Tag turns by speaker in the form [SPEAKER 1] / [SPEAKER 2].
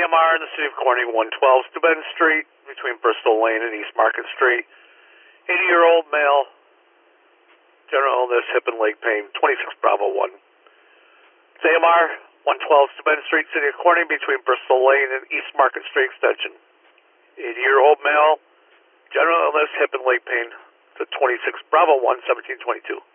[SPEAKER 1] AMR in the city of Corning, 112 Steuben Street, between Bristol Lane and East Market Street. 80-year-old male, general illness, hip and leg pain, 26 Bravo 1. It's AMR, 112 Steuben Street, city of Corning, between Bristol Lane and East Market Street Extension. 80-year-old male, general illness, hip and leg pain, it's a 26 Bravo 1, 1722.